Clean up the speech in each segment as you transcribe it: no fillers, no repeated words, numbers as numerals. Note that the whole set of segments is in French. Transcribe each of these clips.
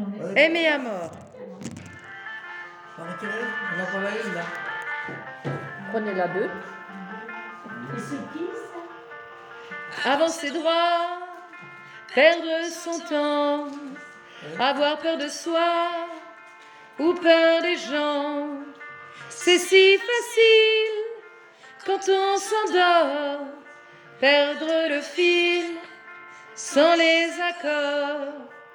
Aimer à mort. On a quelle heure? On a pas valise là. Prenez la 2. Et c'est qui ça? Avancer droit, perdre son temps, avoir peur de soi ou peur des gens. C'est si facile quand on s'endort, perdre le fil sans les accords.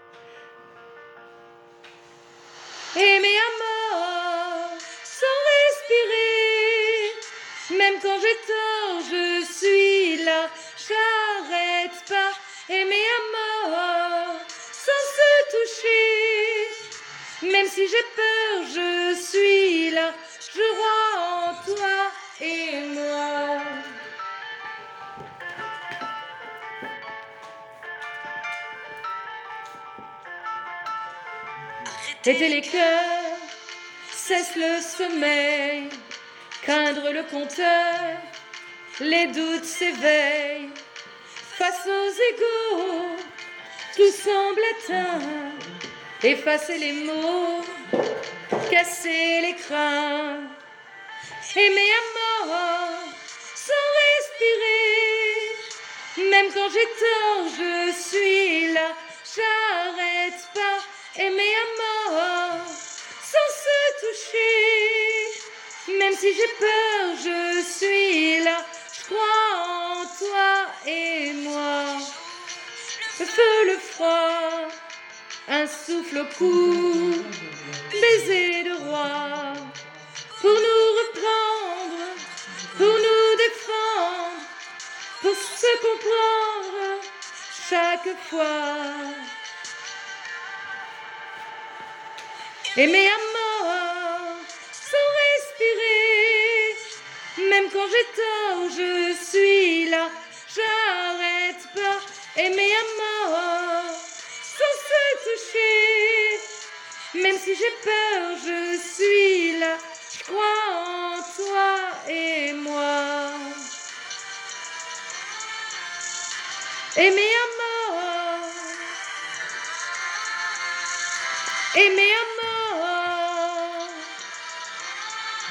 Aimer à mort, sans respirer, même quand j'ai tort, je suis là, j'arrête pas. Aimer à mort, sans se toucher, même si j'ai peur, je suis là, je crois en toi et moi. Arrêtez les cœurs, cesse le sommeil, craindre le compteur, les doutes s'éveillent. Face aux égaux, tout semble éteint, effacer les mots, casser les crins. Aimer à mort, sans respirer, même quand j'ai tort, je suis là, j'arrête pas. Aimer à mort, sans se toucher, même si j'ai peur, je suis là, je crois en toi et moi. Le feu, le froid, un souffle au cou, baiser de roi, pour nous reprendre, pour nous défendre, pour se comprendre chaque fois. Aimer à mort, sans respirer, même quand j'ai tort, je suis là, j'arrête pas. Aimer à mort, sans se toucher, même si j'ai peur, je suis là, je crois en toi et moi. Aimer à mort, aimer à mort.